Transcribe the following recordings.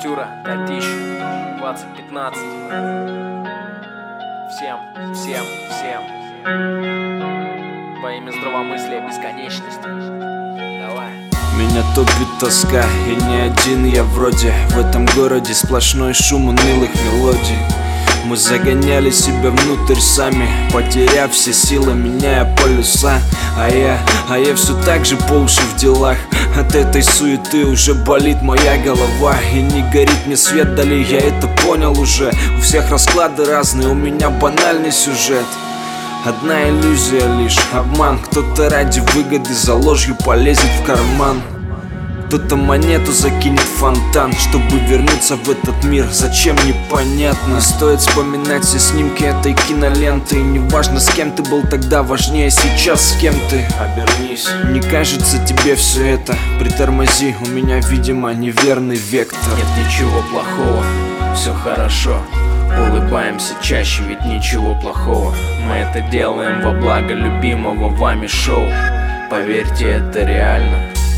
Авантюра 2015. Всем во имя здравомыслия бесконечности. Давай. Меня топит тоска, и не один я вроде. В этом городе сплошной шум унылых мелодий. Мы загоняли себя внутрь сами, потеряв все силы, меняя полюса. А я все так же по уши в делах. От этой суеты уже болит моя голова. И не горит мне свет вдали, я это понял уже. У всех расклады разные, у меня банальный сюжет. Одна иллюзия лишь, обман. Кто-то ради выгоды за ложью полезет в карман. Кто-то монету закинет в фонтан, чтобы вернуться в этот мир. Зачем, непонятно. Стоит вспоминать все снимки этой киноленты. И неважно, с кем ты был тогда, важнее сейчас, с кем ты. Обернись. Не кажется тебе все это? Притормози, у меня, видимо, неверный вектор. Нет ничего плохого, все хорошо. Улыбаемся чаще, ведь ничего плохого. Мы это делаем во благо любимого вами шоу. Поверьте, это реально.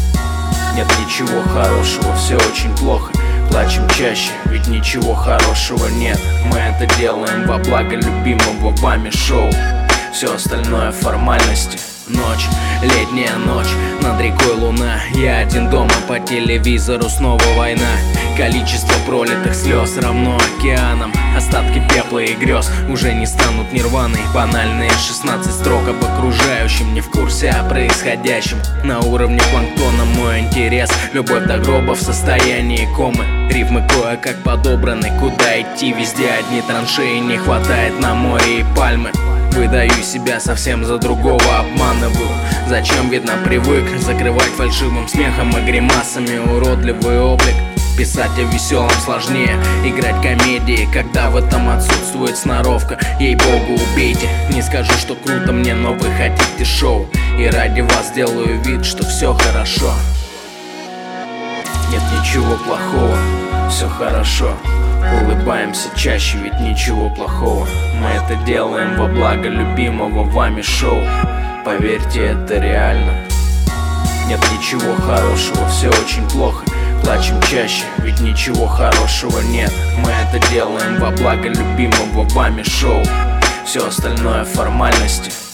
Нет ничего хорошего, все очень плохо. Плачем чаще, ведь ничего хорошего нет. Мы это делаем во благо любимого вами шоу. Все остальное формальности. Ночь, летняя ночь, над рекой луна. Я один дома, по телевизору снова война. Количество пролитых слез равно океанам. Остатки пепла и грез уже не станут нирваной. Банальные 16 строк об окружающем, не в курсе о происходящем. На уровне планктона мой интерес. Любовь до гроба в состоянии комы. Рифмы кое-как подобраны, куда идти, везде одни траншеи. Не хватает на море и пальмы. Выдаю себя совсем за другого, обманываю. Зачем, видно, привык закрывать фальшивым смехом и гримасами уродливый облик. Писать о веселом сложнее, играть комедии, когда в этом отсутствует сноровка. Ей-богу, убейте, не скажу, что круто мне, но вы хотите шоу. И ради вас делаю вид, что все хорошо. Нет ничего плохого, все хорошо. Улыбаемся чаще, ведь ничего плохого. Мы это делаем во благо любимого вами шоу. Поверьте, это реально. Нет ничего хорошего, все очень плохо. Плачем чаще, ведь ничего хорошего нет. Мы это делаем во благо любимого вами шоу. Все остальное формальности.